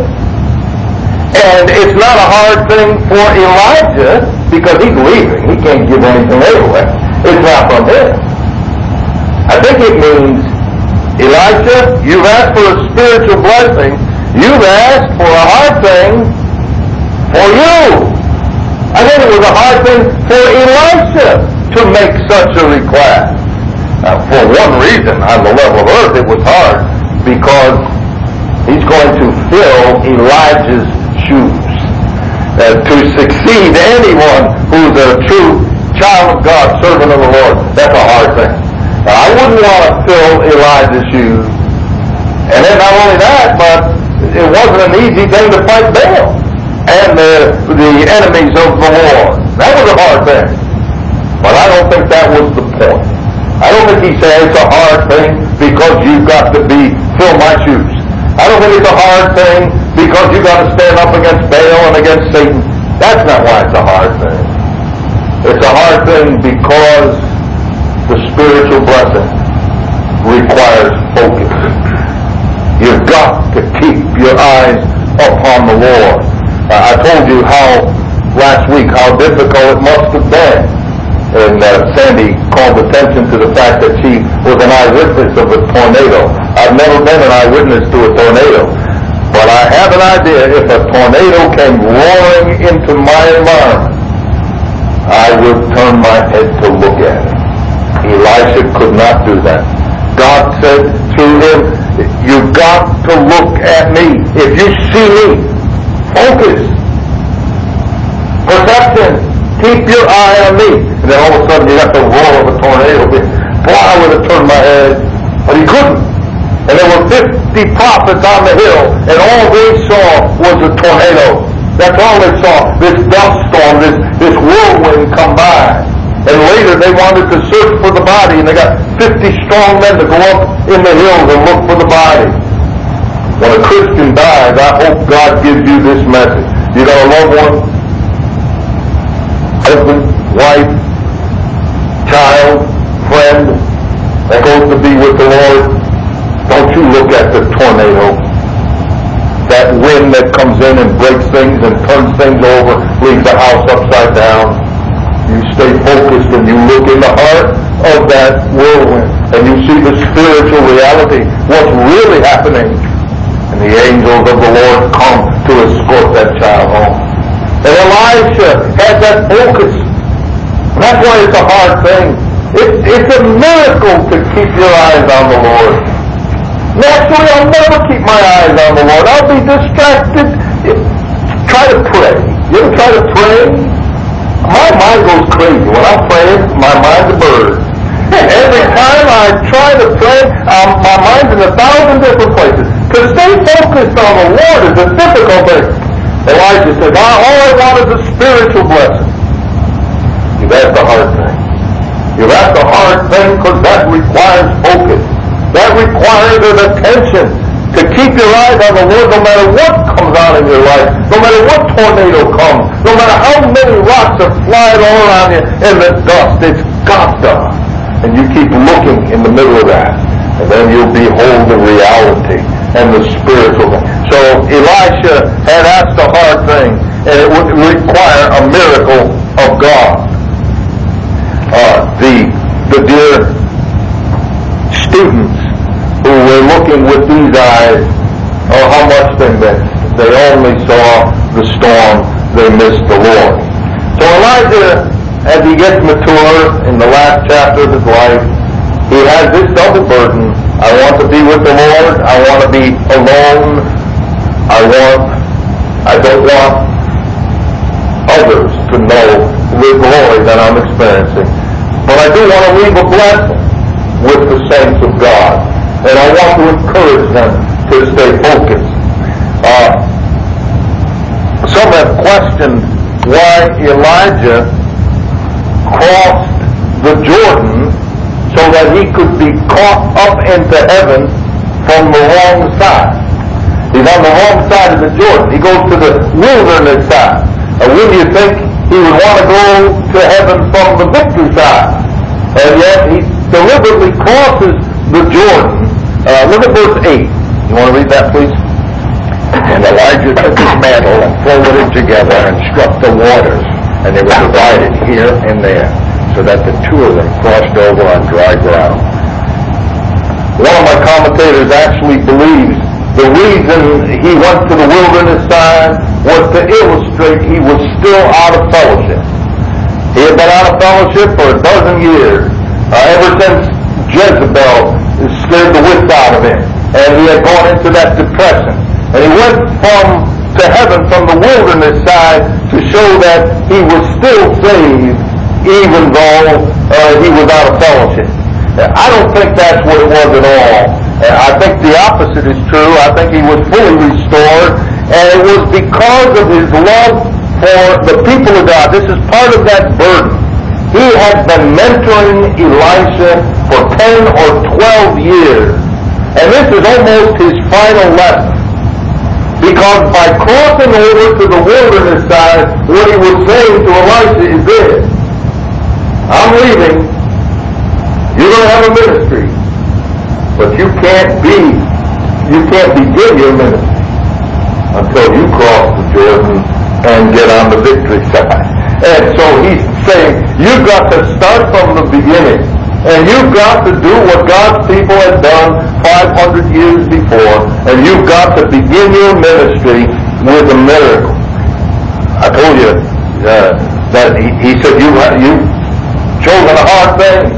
Speaker 1: And it's not a hard thing for Elijah because he's leaving. He can't give anything anyway. It's not from him. I think it means, Elisha, you've asked for a spiritual blessing. You've asked for a hard thing for you. I think it was a hard thing for Elisha to make such a request. For one reason, on the level of earth, it was hard because he's going to fill Elijah's shoes. To succeed anyone who's a true child of God, servant of the Lord, that's a hard thing. Now, I wouldn't want to fill Elijah's shoes. And then not only that, but it wasn't an easy thing to fight Baal and the enemies of the Lord. That was a hard thing. But I don't think that was the point. I don't think he said it's a hard thing because you've got to fill my shoes. I don't think it's a hard thing because you've got to stand up against Baal and against Satan. That's not why it's a hard thing. It's a hard thing because the spiritual blessing requires focus. You've got to keep your eyes upon the Lord. I told you last week how difficult it must have been. And Sandy called attention to the fact that she was an eyewitness of a tornado. I've never been an eyewitness to a tornado. But I have an idea if a tornado came roaring into my environment, I would turn my head to look at it. Elisha could not do that. God said through him, you've got to look at me. If you see me, focus. Perception. Keep your eye on me. And then all of a sudden you got the roar of a tornado. Boy, I would have turned my head. But he couldn't. And there were 50 prophets on the hill, and all they saw was a tornado. That's all they saw. This dust storm, this whirlwind come by. And later they wanted to search for the body, and they got 50 strong men to go up in the hills and look for the body. When a Christian dies, I hope God gives you this message. You got a loved one, husband, wife, child, friend that goes to be with the Lord. Don't you look at the tornado, that wind that comes in and breaks things and turns things over, leaves the house upside down. You stay focused and you look in the heart of that whirlwind and you see the spiritual reality, what's really happening. And the angels of the Lord come to escort that child home. And Elisha had that focus. And that's why it's a hard thing. It's a miracle to keep your eyes on the Lord. Naturally, I'll never keep my eyes on the Lord. I'll be distracted. Try to pray. You ever try to pray? My mind goes crazy. When I'm praying, my mind's a bird. Every time I try to pray, my mind's in 1,000 different places. To stay focused on the Lord is a difficult thing. Elijah said, all I want is a spiritual blessing. You've asked a hard thing. You've asked a hard thing because that requires focus. That requires an attention to keep your eyes on the Lord no matter what comes on in your life, no matter what tornado comes, no matter how many rocks are flying all around you in the dust. It's got to. And you keep looking in the middle of that. And then you'll behold the reality and the spiritual thing. So Elisha had asked a hard thing, and it would require a miracle of God. The dear students who were looking with these eyes, how much they missed. They only saw the storm, they missed the Lord. So Elijah, as he gets mature in the last chapter of his life, he has this double burden. I want to be with the Lord. I want to be alone. I don't want others to know the glory that I'm experiencing. But I do want to leave a blessing with the saints of God. And I want to encourage them to stay focused. Some have questioned why Elijah crossed the Jordan so that he could be caught up into heaven from the wrong side. He's on the wrong side of the Jordan. He goes to the wilderness side. Wouldn't you think he would want to go to heaven from the victory side? And yet he deliberately crosses the Jordan. Look at verse 8. You want to read that, please?
Speaker 2: And Elijah took his mantle and folded it together and struck the waters, and they were divided here and there, so that the two of them crossed over on dry ground.
Speaker 1: One of my commentators actually believes the reason he went to the wilderness side was to illustrate he was still out of fellowship. He had been out of fellowship for 12 years, ever since Jezebel scared the wits out of him, and he had gone into that depression. And he went to heaven from the wilderness side to show that he was still saved, even though he was out of fellowship. I don't think that's what it was at all. I think the opposite is true. I think he was fully restored, and it was because of his love for the people of God. This is part of that burden. He had been mentoring Elisha for 10 or 12 years, and this is almost his final lesson. Because by crossing over to the wilderness side, what he was saying to Elisha is this: I'm leaving. You're going to have a ministry, but you can't begin your ministry until you cross the Jordan and get on the victory side. And so he's saying, you've got to start from the beginning, and you've got to do what God's people had done 500 years before, and you've got to begin your ministry with a miracle. I told you that he said, you've chosen a hard thing.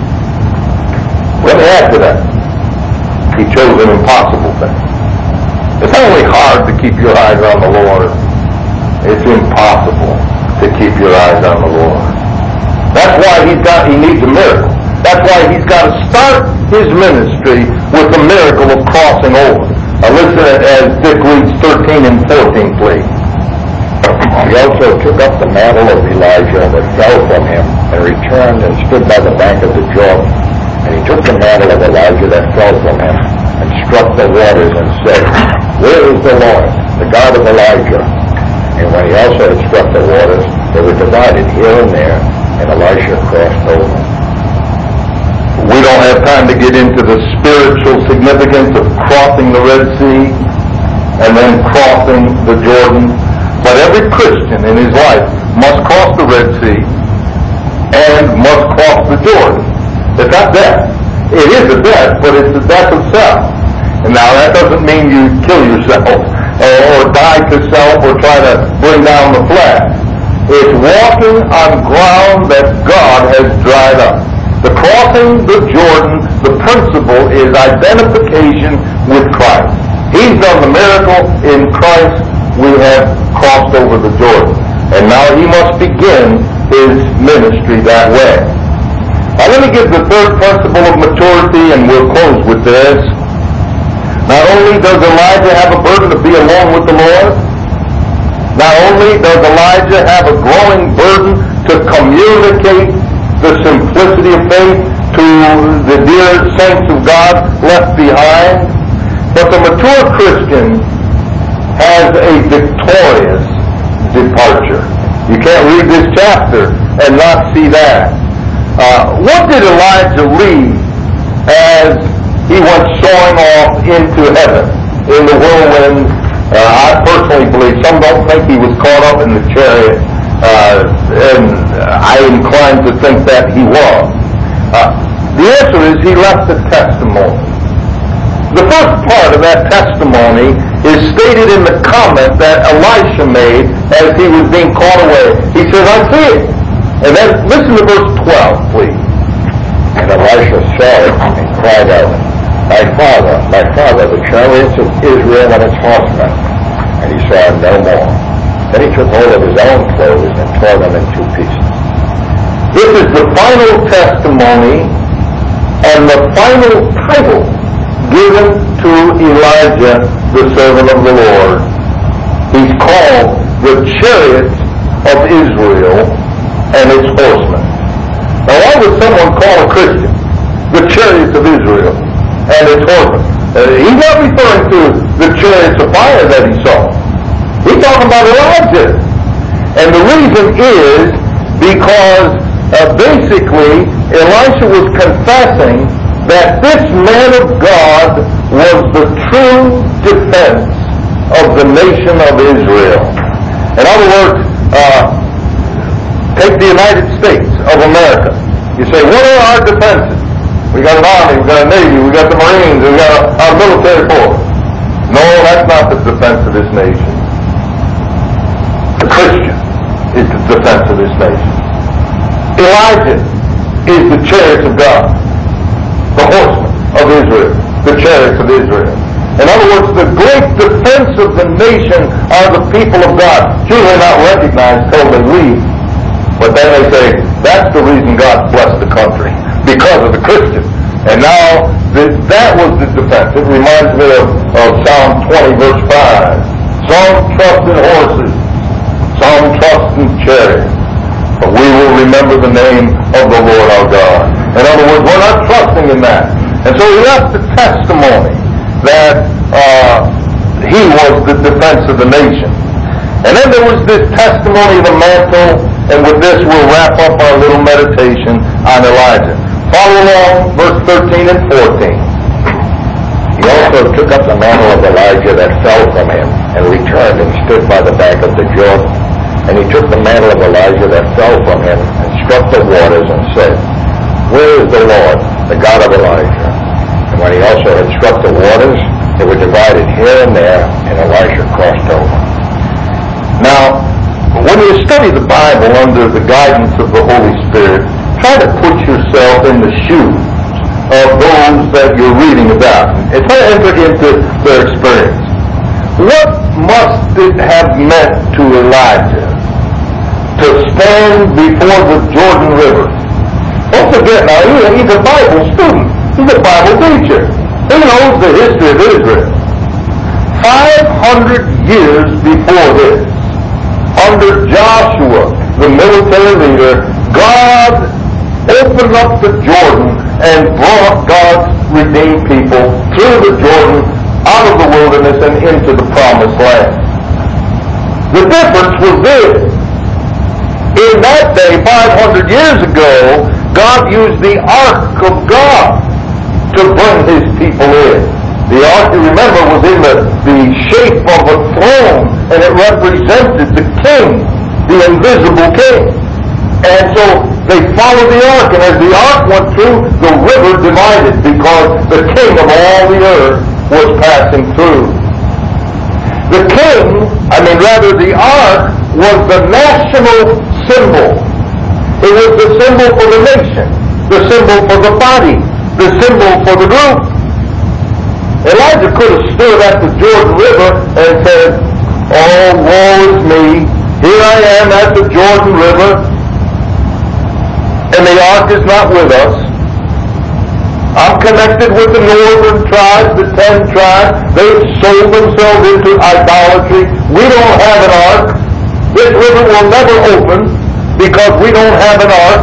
Speaker 1: Let me add to that. He chose an impossible thing. It's not only hard to keep your eyes on the Lord, it's impossible to keep your eyes on the Lord. That's why he needs a miracle. That's why he's got to start his ministry with the miracle of crossing over. Now listen as Dick reads 13 and 14, please.
Speaker 2: He also took up the mantle of Elijah that fell from him and returned and stood by the bank of the Jordan. And he took the mantle of Elijah that fell from him and struck the waters and said, Where is the Lord, the God of Elijah? And when he also had struck the waters, they were divided here and there, and Elisha crossed over.
Speaker 1: We don't have time to get into the spiritual significance of crossing the Red Sea and then crossing the Jordan. But every Christian in his life must cross the Red Sea and must cross the Jordan. It's not death. It is a death, but it's the death of self. And now that doesn't mean you kill yourself or die to self or try to bring down the flesh. It's walking on ground that God has dried up. The crossing the Jordan, the principle is identification with Christ. He's done the miracle. In Christ we have crossed over the Jordan. And now he must begin his ministry that way. Now let me give the third principle of maturity, and we'll close with this. Not only does Elijah have a burden to be alone with the Lord, not only does Elijah have a growing burden to communicate the simplicity of faith to the dear saints of God left behind, but the mature Christian has a victorious departure. You can't read this chapter and not see that. What did Elijah leave as he went soaring off into heaven in the whirlwind? I personally believe, some don't think he was caught up in the chariot, and I incline to think that he was. The answer is he left a testimony. The first part of that testimony is stated in the comment that Elisha made as he was being caught away. He says, I see it. And then listen to verse 12, please.
Speaker 2: And Elisha saw it and cried out, my father, the chariots of Israel and its horsemen. And he saw him no more. Then he took hold of his own clothes and tore them in two pieces.
Speaker 1: This is the final testimony and the final title given to Elijah, the servant of the Lord. He's called the chariots of Israel and its horsemen. Now why would someone call a Christian the chariots of Israel and its horsemen? He's not referring to the chariots of fire that he saw. He's talking about Elijah. And the reason is because basically Elisha was confessing that this man of God was the true defense of the nation of Israel. In other words, take the United States of America. You say, what are our defenses? We got an army, we got a navy, we got the Marines, we got our military force. No, that's not the defense of this nation. The Christian is the defense of this nation. Elijah is the chariots of God. The horsemen of Israel. The chariots of Israel. In other words, the great defense of the nation are the people of God. Usually not recognized till they leave. But then they say, that's the reason God blessed the country. Because of the Christian. And now, that was the defense. It reminds me of Psalm 20, verse 5. Some trust in horses. Some trust in chariots. But we will remember the name of the Lord our God. In other words, we're not trusting in that. And so he left the testimony that he was the defense of the nation. And then there was this testimony of the mantle, and with this we'll wrap up our little meditation on Elijah. Follow along, verse 13 and 14.
Speaker 2: He also took up the mantle of Elijah that fell from him, and returned and stood by the bank of the Jordan. And he took the mantle of Elijah that fell from him, and struck the waters, and said, Where is the Lord, the God of Elijah? And when he also had struck the waters, they were divided here and there, and Elisha crossed over.
Speaker 1: Now, when you study the Bible under the guidance of the Holy Spirit, try to put yourself in the shoes of those that you're reading about, and try to enter into their experience. What must it have meant to Elijah to stand before the Jordan River? Don't forget now, he's a Bible student. He's a Bible teacher. He knows the history of Israel. 500 years before this, under Joshua, the military leader, God opened up the Jordan and brought God's redeemed people through the Jordan, out of the wilderness and into the promised land. The difference was this. In that day, 500 years ago, God used the Ark of God to bring his people in. The Ark, you remember, was in the shape of a throne, and it represented the king, the invisible king. And so they followed the Ark, and as the Ark went through, the river divided because the king of all the earth was passing through. The Ark was the national symbol. It was the symbol for the nation, the symbol for the body, the symbol for the group. Elijah could have stood at the Jordan River and said, Oh, woe is me. Here I am at the Jordan River, and the Ark is not with us. I'm connected with the northern tribes, the 10 tribes. They've sold themselves into idolatry. We don't have an Ark. This river will never open because we don't have an Ark.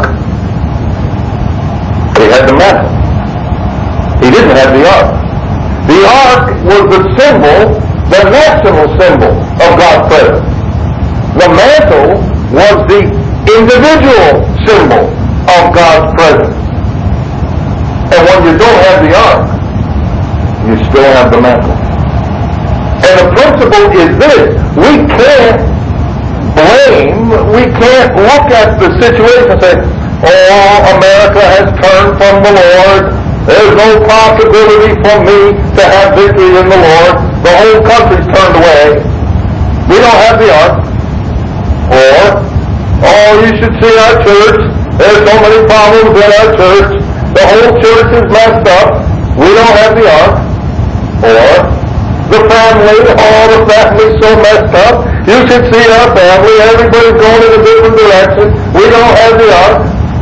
Speaker 1: He had the mantle. He didn't have the Ark. The Ark was the symbol, the national symbol of God's presence. The mantle was the individual symbol of God's presence. And when you don't have the Ark, you still have the mantle. And the principle is this: we can't blame, we can't look at the situation and say, oh, America has turned from the Lord. There's no possibility for me to have victory in the Lord. The whole country's turned away. We don't have the Ark. Or, oh, you should see our church. There's so many problems in our church. The whole church is messed up. We don't have the Ark. Or, the family, all the family's so messed up. You should see our family. Everybody's going in a different direction. We don't have the Ark.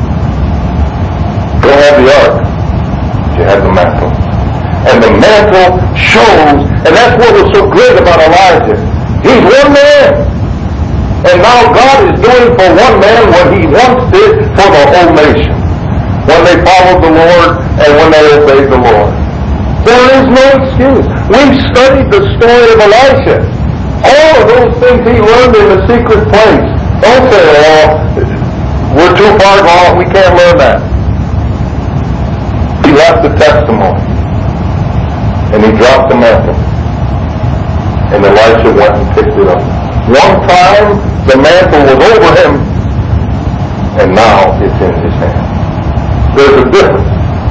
Speaker 1: You don't have the Ark. You have the mantle. And the mantle shows, and that's what was so great about Elijah. He's one man. And now God is doing for one man what he once did for the whole nation. When they followed the Lord and when they obeyed the Lord. There is no excuse. We've studied the story of Elisha. All of those things he learned in the secret place. Don't say, oh, we're too far gone, we can't learn that. He left the testimony. And he dropped the mantle. And Elisha went and picked it up. One time, the mantle was over him, and now it's in his hand. There's a difference.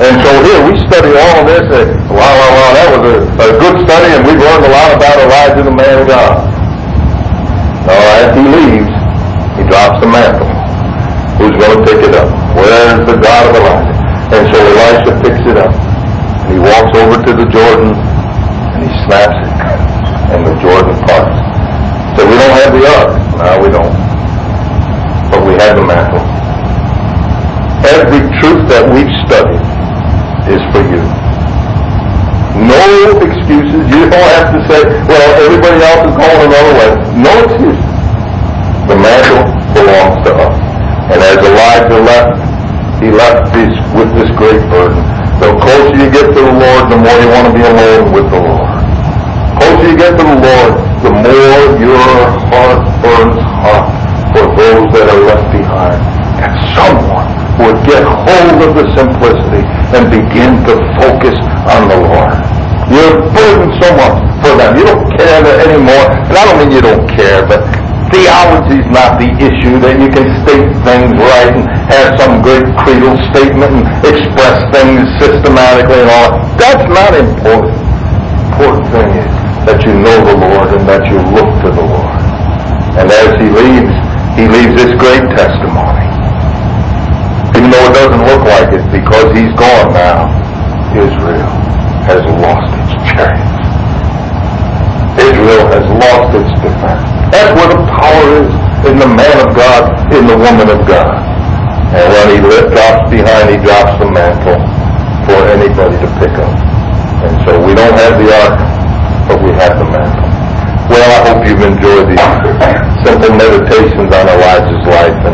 Speaker 1: And so here we study all of this, and wow, that was a good study, and we've learned a lot about Elijah, the man of God. Now, as he leaves, he drops the mantle. Who's going to pick it up? Where's the God of Elijah? And so Elisha picks it up, and he walks over to the Jordan, and he snaps it, and the Jordan parts. So we don't have the ark. No, we don't. But we have the mantle. Every truth that we've studied is for you. No excuses. You don't have to say, well, everybody else is going another way. No excuses. The mantle belongs to us. And as Elijah left, he left with this great burden. The closer you get to the Lord, the more you want to be alone with the Lord. The closer you get to the Lord, the more your heart burns hot for those that are left behind. And someone would get hold of the simplicity and begin to focus on the Lord. You're burdened so much for them. You don't care anymore. And I don't mean you don't care, but theology is not the issue, that you can state things right and have some good creedal statement and express things systematically and all. That's not important. The important thing is that you know the Lord and that you look to the Lord. And as he leaves this great testimony. Even though it doesn't look like it, because he's gone now, Israel has lost its chariots. Israel has lost its defense. That's where the power is, in the man of God, in the woman of God. And when he drops behind, he drops the mantle for anybody to pick up. And so we don't have the ark, but we have the mantle. Well, I hope you've enjoyed these simple meditations on Elijah's life. And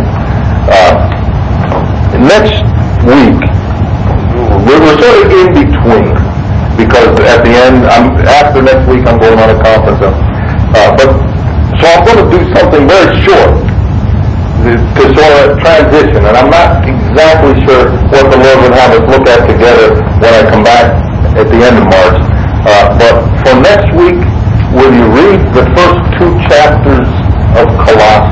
Speaker 1: next week, we're sort of in between, because at the end, after next week, I'm going on a conference. So I'm going to do something very short to sort of transition, and I'm not exactly sure what the Lord would have us look at together when I come back at the end of March. But for next week, will you read the first 2 chapters of Colossians?